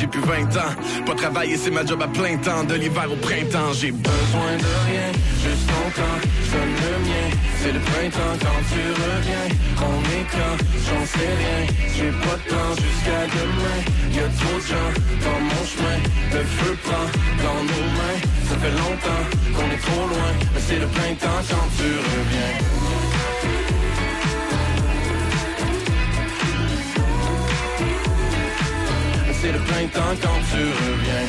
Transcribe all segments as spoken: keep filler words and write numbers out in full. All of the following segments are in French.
j'ai plus vingt ans. Pas travailler, c'est ma job à plein temps. De l'hiver au printemps, j'ai besoin de rien. Juste ton temps, je donne le mien. C'est le printemps quand tu reviens. On est quand, j'en sais rien. J'ai pas de temps jusqu'à demain. Y'a trop de gens dans mon chemin. Le feu prend dans nos mains. Ça fait longtemps qu'on est trop loin. Mais c'est le printemps quand tu reviens. C'est le printemps quand tu reviens.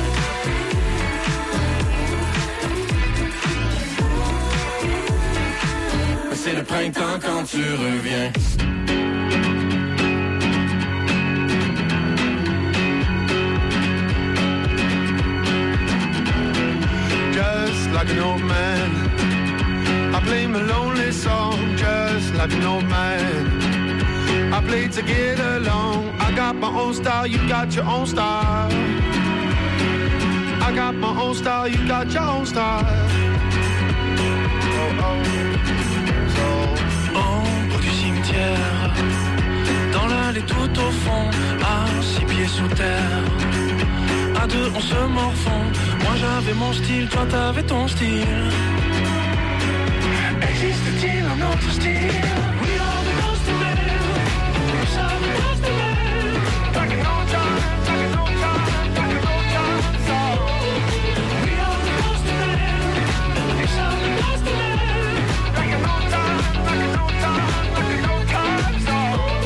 C'est le printemps quand tu reviens. Just like an old man, I play my lonely song. Just like an old man, I play to get along. I got my own style, you got your own style. I got my own style, you got your own style. Oh oh. So. Au bout du cimetière, dans l'allée tout au fond, à six pieds sous terre. À deux on se morfond. Moi j'avais mon style, toi t'avais ton style. Existe-t-il un autre style? We are the ghost of men. We are the ghost of men. Back in old times, back in old times, back in old times. So we are the ghost of men. We are the ghost of men. Back in old times, back in old times, back in old times. So.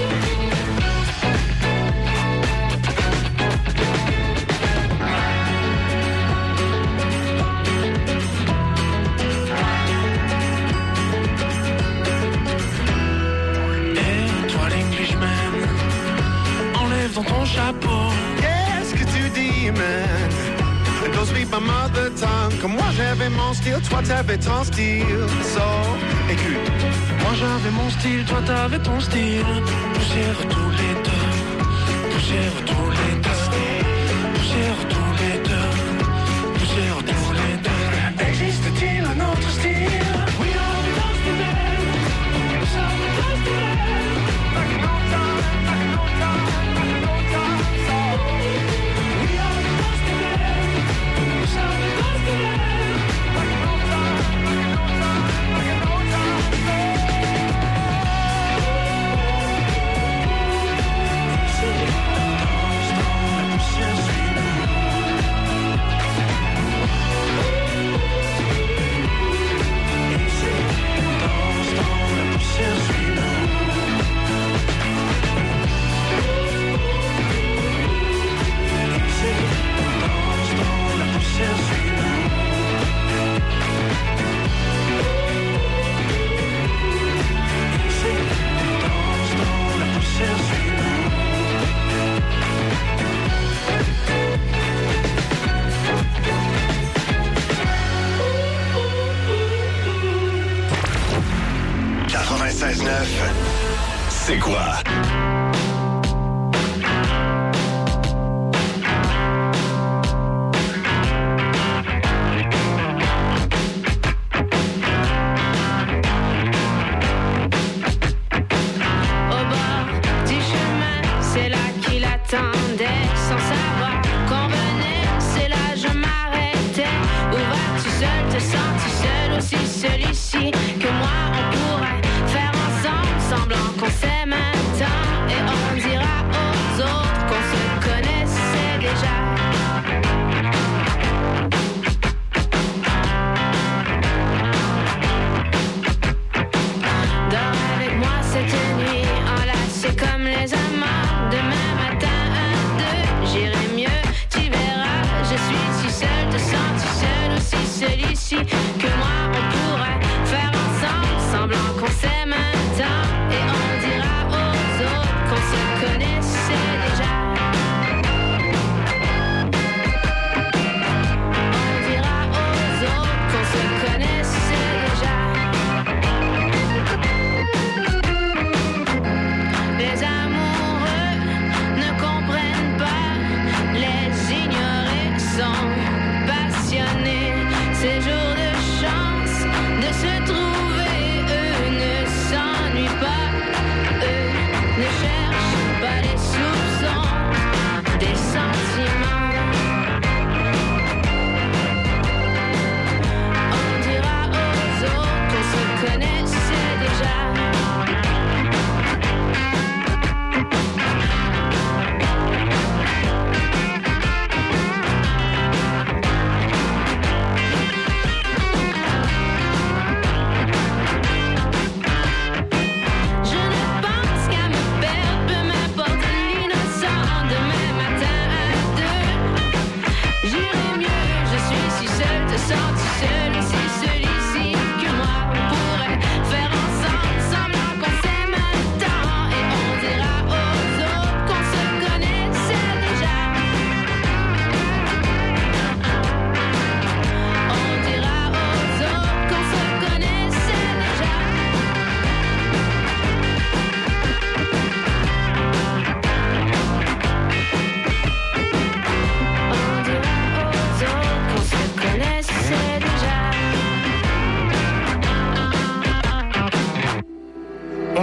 Dans ton chapeau, qu'est-ce que tu dis, man? Don't speak my mother tongue. Comme moi j'avais mon style, toi t'avais ton style. So, écoute. Moi j'avais mon style, toi t'avais ton style. Poussière tous les deux, poussière tous les deux, poussière tous les deux, poussière tous les deux. Existe-t-il un autre style? We are the ghost of men. We are the ghost of men. Back in old time, back in old time. quatre-vingt-seize neuf, c'est quoi? Celui-ci que moi on pourrait faire ensemble, semblant qu'on s'aime un temps. Et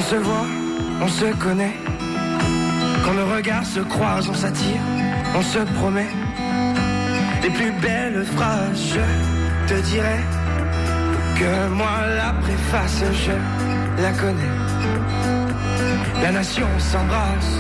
se voit, on se connaît. Quand nos regards se croisent, on s'attire, on se promet. Les plus belles phrases, je te dirai que moi la préface, je la connais. La nation s'embrasse.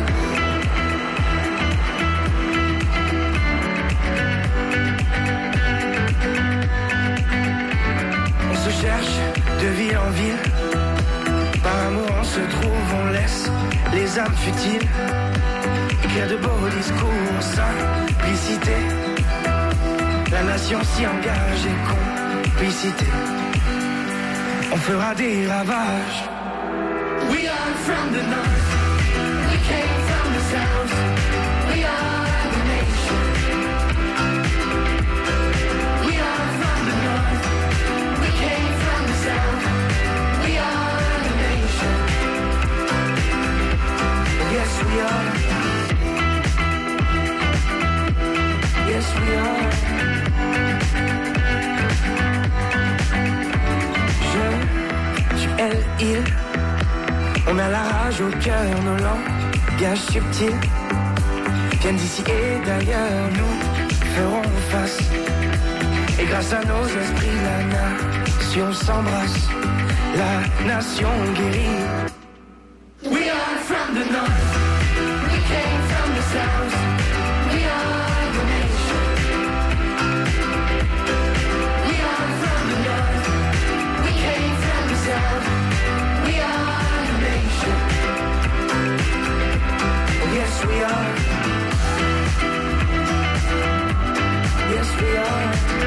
On se cherche de ville en ville. Par amour on se trouve, on laisse les âmes futiles écrire de beaux discours, simplicité. La nation s'y engage et complicité. On fera des ravages. We are from the north, we came from the south, we are the nation. We are from the north, we came from the south, we are the nation. Yes we are, yes we are. Je, tu, elle, il. On a la rage au cœur, nos langages subtils viennent d'ici et d'ailleurs, nous ferons face. Et grâce à nos esprits, la nation s'embrasse, la nation guérit. We are from the north, we came from the south, we are the nation. We are from the north, we came from the south, we are. Yes we are. Yes we are.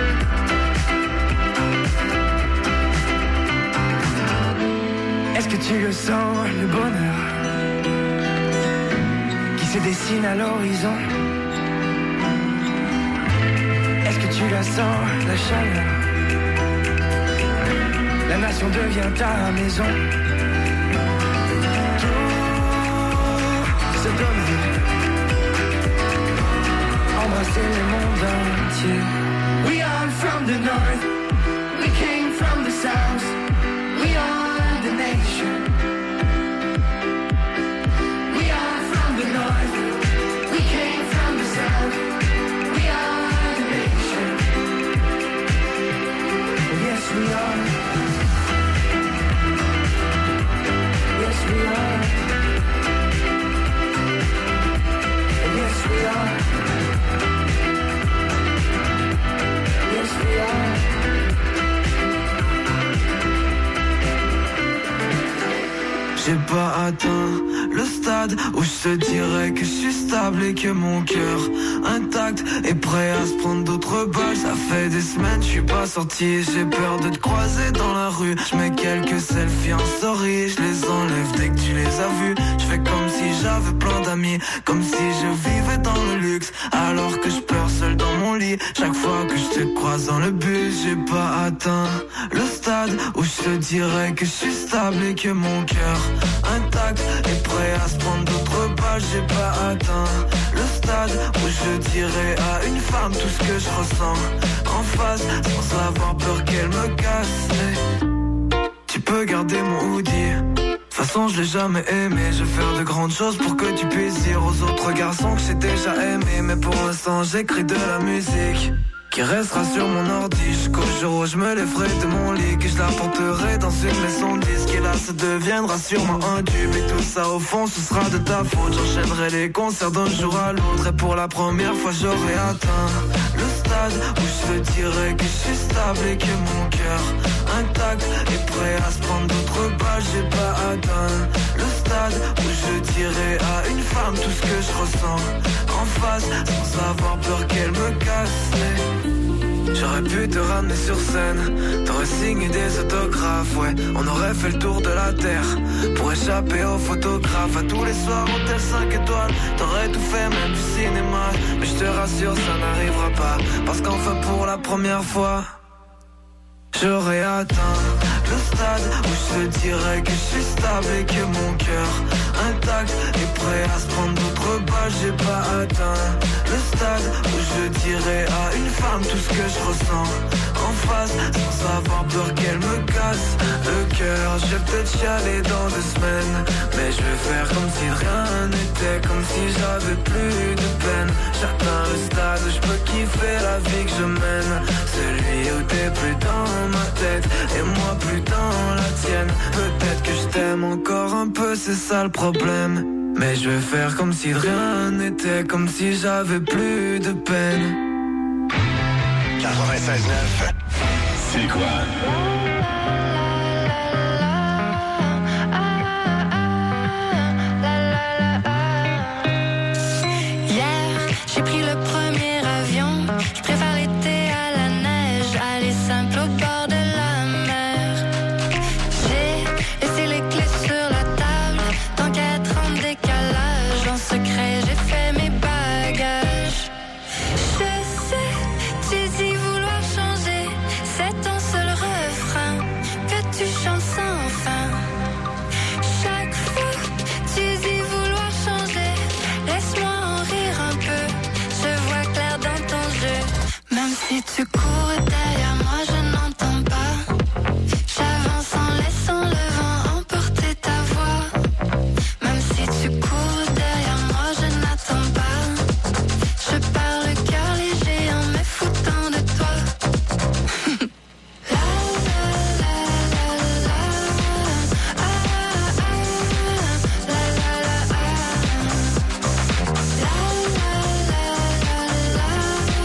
Est-ce que tu le sens, le bonheur qui se dessine à l'horizon? Est-ce que tu la sens, la chaleur? La nation devient ta maison. Se donner, embrasser le monde entier. We are from the north, we came from the south, we are the nation. We are from the north, we came from the south, we are the nation. Yes we are. Yes we are. Yes we are. Yes we are. J'ai pas atteint le stade où je te dirais que je suis stable et que mon cœur intact est prêt à se prendre d'autres balles. Ça fait des semaines je suis pas sorti, j'ai peur de te croiser dans la rue. Je mets quelques selfies en story, je les enlève dès que tu les as vus. Je fais comme si j'avais plein d'amis, comme si je vivais dans le luxe, alors que je pleure seul dans mon lit. Chaque fois que je te croise dans le bus, j'ai pas atteint le stade où je te dirais que je suis stable et que mon cœur intact et prêt à se prendre d'autres balles. J'ai pas atteint le stade où je dirais à une femme tout ce que je ressens en face, sans avoir peur qu'elle me casse. Tu peux garder mon hoodie, de toute façon je l'ai jamais aimé. Je vais faire de grandes choses pour que tu puisses dire aux autres garçons que j'ai déjà aimé. Mais pour l'instant j'écris de la musique qui restera sur mon ordi jusqu'au jour où je me lèverai de mon lit, que je la porterai dans une maison de disque. Et là ça deviendra sûrement un tube, et tout ça au fond ce sera de ta faute. J'enchaînerai les concerts d'un jour à l'autre, et pour la première fois j'aurai atteint le stade où je te dirais que je suis stable et que mon cœur intact est prêt à se prendre d'autres balles. J'ai pas atteint le stade où je dirais à une femme tout ce que je ressens en face, sans avoir peur qu'elle me casse. J'aurais pu te ramener sur scène, t'aurais signé des autographes, ouais. On aurait fait le tour de la terre pour échapper aux photographes. À tous les soirs, hôtel cinq étoiles, t'aurais tout fait, même du cinéma. Mais je te rassure, ça n'arrivera pas, parce qu'enfin pour la première fois j'aurais atteint le stade où je te dirais que je suis stable et que mon cœur intact est prêt à se prendre d'autres balles. J'ai pas atteint le stade où je dirais à une femme tout ce que je ressens en face, sans avoir peur qu'elle me casse le cœur. Je vais peut-être chialer dans deux semaines, mais je vais faire comme si rien n'était, comme si j'avais plus de peine. J'atteins le stade où je peux kiffer la vie que je mène, celui où t'es plus dans ma tête et moi plus dans la tienne. Peut-être que je t'aime encore un peu, c'est ça le problème, mais je vais faire comme si rien n'était, comme si j'avais plus de peine. quatre-vingt-seize neuf, c'est quoi? J'ai pris le premier avion, je préfère l'été à la neige, aller simple au bord de la mer. J'ai laissé les clés sur la table, tant qu'à être en décalage, en secret j'ai fait mes bagages. Je sais, tu dis vouloir changer, c'est ton seul refrain, que tu chantes sans fin. Chaque fois, tu dis vouloir changer, laisse-moi en rire un peu. Même si tu cours derrière moi, je n'entends pas. J'avance en laissant le vent emporter ta voix. Même si tu cours derrière moi, je n'attends pas. Je pars le cœur léger en me foutant de toi. La la la la la, ah ah ah, la la la ah, la la la la la.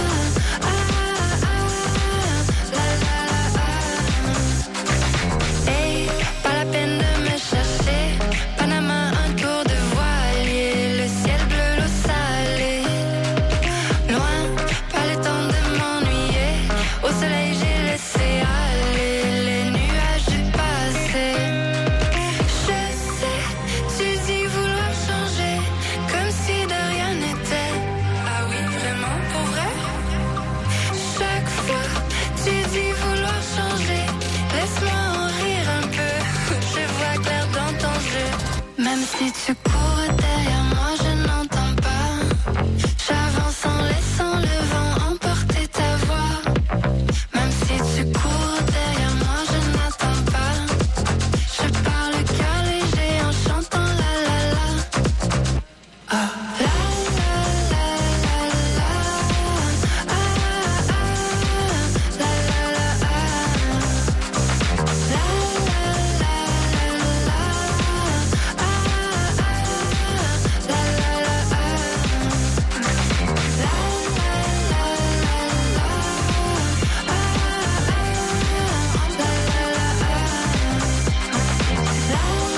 Hey, pas la peine de me chercher. Panama, un tour de voilier, le ciel bleu, l'eau salée. Loin, pas le temps de m'ennuyer. Au soleil, j'ai laissé aller les nuages du passé. Je sais, tu dis vouloir changer, comme si de rien n'était. Ah oui, vraiment, pour vrai? Chaque fois, tu dis vouloir changer, laisse-moi en rire un peu. Je vois clair dans ton jeu. Même si tu cours derrière moi, je n'entends pas. J'avance en laissant le vent emporter ta voix. Même si tu cours derrière moi, je n'attends pas. Je pars le cœur léger en chantant la la la. Ah. La la la la la, ah ah ah, la la la ah, la la la la la, ah ah ah, la la la ah, la la la la la, ah ah ah, la la la ah, la la la la la,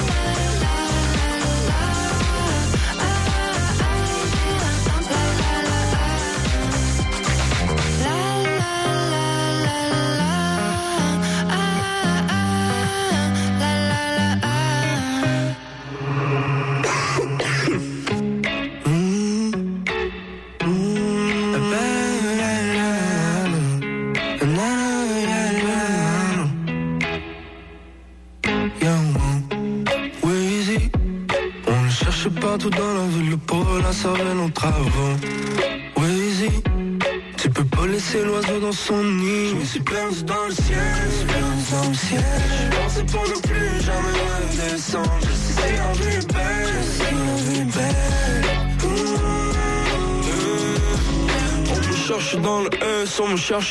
Weezy, on le cherche partout dans la ville, le pauvre la cervelle en travaux. Weezy, tu peux pas laisser l'oiseau dans son nid. Je me suis perdu dans le ciel, je me suis perdu dans le ciel. Je pensais pour ne plus jamais redescendre. Je sais si la vie est belle, je sais si la vie est belle. Mmh. On me cherche dans le S, on me cherche